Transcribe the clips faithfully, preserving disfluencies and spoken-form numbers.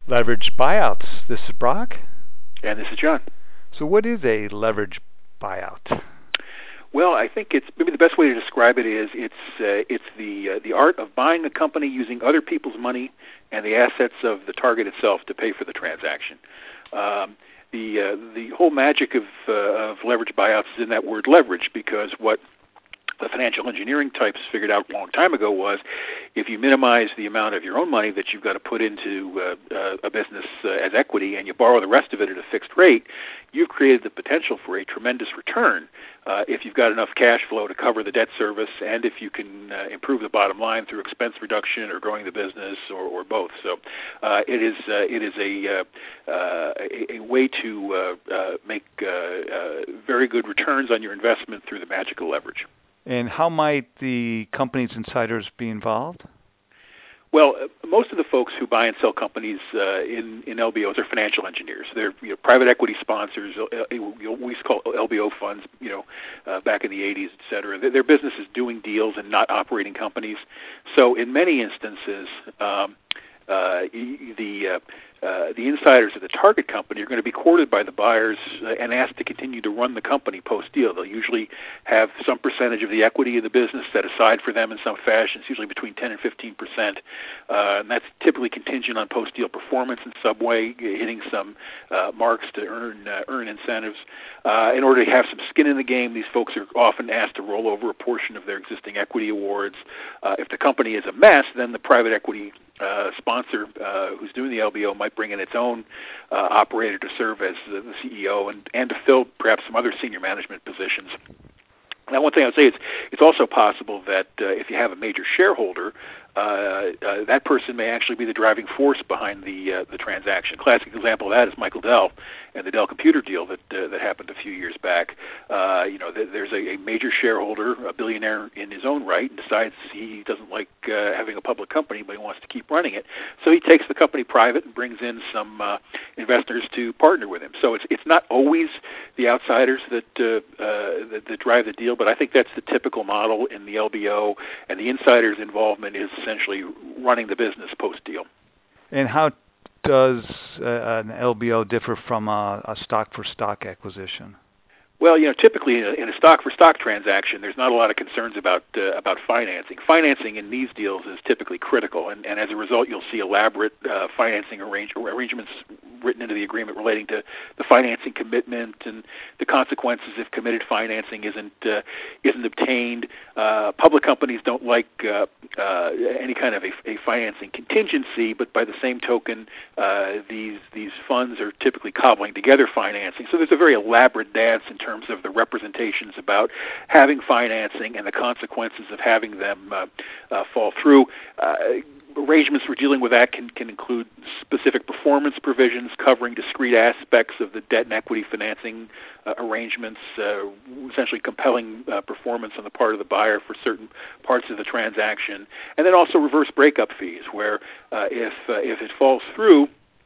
Leveraged buyouts. This is Brock. And this is John. So what is a leveraged buyout? Well, I think it's maybe the best way to describe it is it's uh, it's the uh, the art of buying a company using other people's money and the assets of the target itself to pay for the transaction. Um, the uh, the whole magic of uh, of leveraged buyouts is in that word leverage, because what the financial engineering types figured out a long time ago was if you minimize the amount of your own money that you've got to put into uh, uh, a business uh, as equity and you borrow the rest of it at a fixed rate, you've created the potential for a tremendous return uh, if you've got enough cash flow to cover the debt service and if you can uh, improve the bottom line through expense reduction or growing the business or, or both. So uh, it is uh, it is a, uh, uh, a, a way to uh, uh, make uh, uh, very good returns on your investment through the magic of leverage. And how might the company's insiders be involved? Well, uh, most of the folks who buy and sell companies uh, in, in L B Os are financial engineers. They're you know, private equity sponsors. Uh, we used to call L B O funds, you know, uh, back in the eighties, et cetera. Their, their business is doing deals and not operating companies. So in many instances, um, uh, the uh, Uh, the insiders of the target company are going to be courted by the buyers uh, and asked to continue to run the company post-deal. They'll usually have some percentage of the equity of the business set aside for them in some fashion. It's usually between ten and fifteen percent, uh, and that's typically contingent on post-deal performance in some way, hitting some uh, marks to earn uh, earn incentives. Uh, in order to have some skin in the game, these folks are often asked to roll over a portion of their existing equity awards. Uh, if the company is a mess, then the private equity uh, sponsor uh, who's doing the L B O might bring in its own uh, operator to serve as the, the C E O and, and to fill perhaps some other senior management positions. Now, one thing I would say is it's also possible that uh, if you have a major shareholder, uh, uh, that person may actually be the driving force behind the uh, the transaction. Classic example of that is Michael Dell and the Dell Computer deal that uh, that happened a few years back. Uh, you know, th- there's a, a major shareholder, a billionaire in his own right, and decides he doesn't like uh, having a public company, but he wants to keep running it. So he takes the company private and brings in some uh, investors to partner with him. So it's it's not always the outsiders that, uh, uh, that that drive the deal, but I think that's the typical model in the L B O, and the insiders' involvement is essentially running the business post-deal. And how does uh, an L B O differ from a, a stock-for-stock acquisition? Well, you know, typically in a, in a stock-for-stock transaction, there's not a lot of concerns about uh, about financing. Financing in these deals is typically critical, and, and as a result, you'll see elaborate uh, financing arrange- arrangements written into the agreement relating to the financing commitment and the consequences if committed financing isn't uh, isn't obtained. Uh, public companies don't like uh, uh, any kind of a, a financing contingency, but by the same token, uh, these these funds are typically cobbling together financing. So there's a very elaborate dance in terms of the representations about having financing and the consequences of having them uh, uh, fall through. Uh, Arrangements for dealing with that can, can include specific performance provisions covering discrete aspects of the debt and equity financing uh, arrangements, uh, essentially compelling uh, performance on the part of the buyer for certain parts of the transaction, and then also reverse breakup fees, where uh, if uh, if it falls through,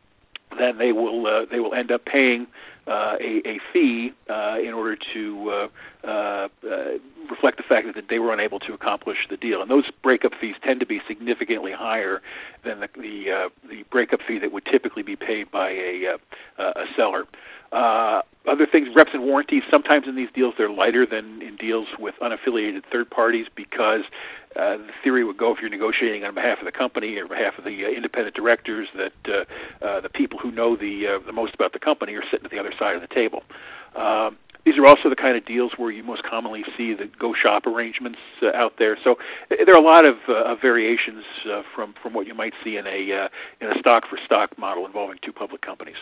then they will uh, they will end up paying uh, a, a fee uh, in order to uh, uh, uh, reflect the fact that they were unable to accomplish the deal. And those breakup fees tend to be significantly higher than the the, uh, the breakup fee that would typically be paid by a uh, a seller. Uh, other things, reps and warranties, sometimes in these deals they're lighter than in deals with unaffiliated third parties because uh, the theory would go, if you're negotiating on behalf of the company or behalf of the uh, independent directors, that uh, uh, the people who know the uh, the most about the company are sitting at the other side of the table. Um, These are also the kind of deals where you most commonly see the go-shop arrangements uh, out there. So uh, there are a lot of, uh, of variations uh, from, from what you might see in a uh, in a stock-for-stock model involving two public companies.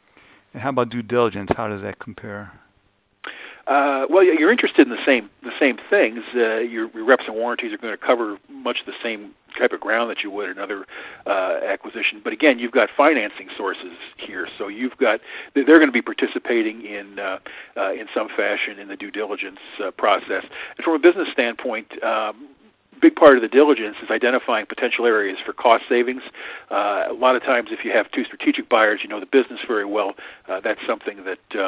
And how about due diligence? How does that compare? Uh, well, you're interested in the same the same things. Uh, your, your reps and warranties are going to cover much the same type of ground that you would in another uh, acquisition. But again, you've got financing sources here, so you've got they're going to be participating in uh, uh, in some fashion in the due diligence uh, process. And from a business standpoint, um, big part of the diligence is identifying potential areas for cost savings. Uh, a lot of times, if you have two strategic buyers, you know the business very well. Uh, that's something that um,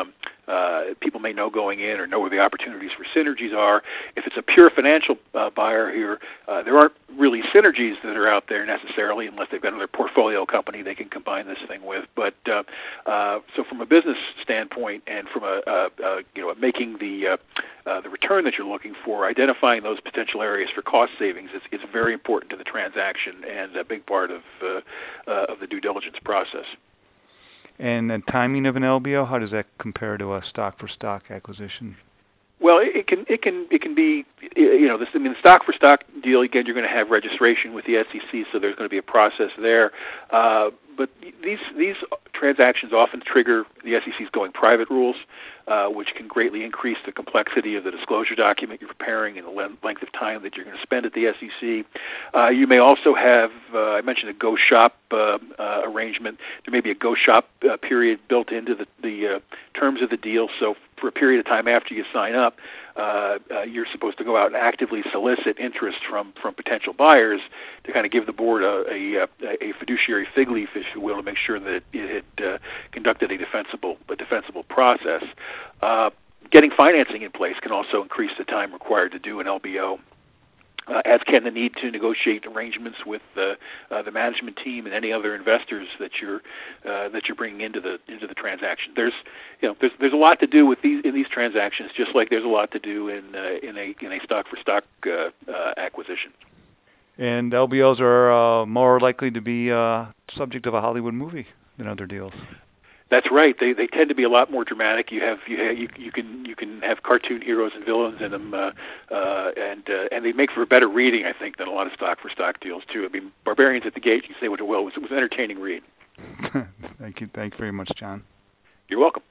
uh, people may know going in or know where the opportunities for synergies are. If it's a pure financial uh, buyer here, uh, there aren't really synergies that are out there necessarily, unless they've got another portfolio company they can combine this thing with. But uh, uh, so from a business standpoint and from a uh, uh, you know making the uh, uh, the return that you're looking for, identifying those potential areas for cost savings is, is very important to the transaction and a big part of uh, uh, of the due diligence process. And the timing of an L B O, how does that compare to a stock-for-stock acquisition? Well, it can it can it can be you know this, I mean the stock for stock deal, again, you're going to have registration with the S E C, so there's going to be a process there. Uh, but these these transactions often trigger the S E C's going private rules, uh, which can greatly increase the complexity of the disclosure document you're preparing and the length of time that you're going to spend at the S E C. Uh, you may also have, uh, I mentioned a go shop uh, uh, arrangement. There may be a go shop uh, period built into the, the uh, terms of the deal. So for a period of time after you sign up, uh, uh, you're supposed to go out and actively solicit interest from, from potential buyers to kind of give the board a, a, a fiduciary fig leaf, if you will, to make sure that it had uh, conducted a defensible, a defensible process. Uh, getting financing in place can also increase the time required to do an L B O. Uh, as can the need to negotiate arrangements with uh, uh, the management team and any other investors that you're uh, that you're bringing into the into the transaction. There's you know there's there's a lot to do with these in these transactions, just like there's a lot to do in uh, in a in a stock for stock uh, uh, acquisition. And L B Os are uh, more likely to be uh, subject of a Hollywood movie than other deals. That's right. They they tend to be a lot more dramatic. You have you have, you, you can you can have cartoon heroes and villains in them, uh, uh, and uh, and they make for a better reading, I think, than a lot of stock for stock deals too. I mean, Barbarians at the Gate, you can say what it will, it was, it was an entertaining read. Thank you. Thank you very much, John. You're welcome.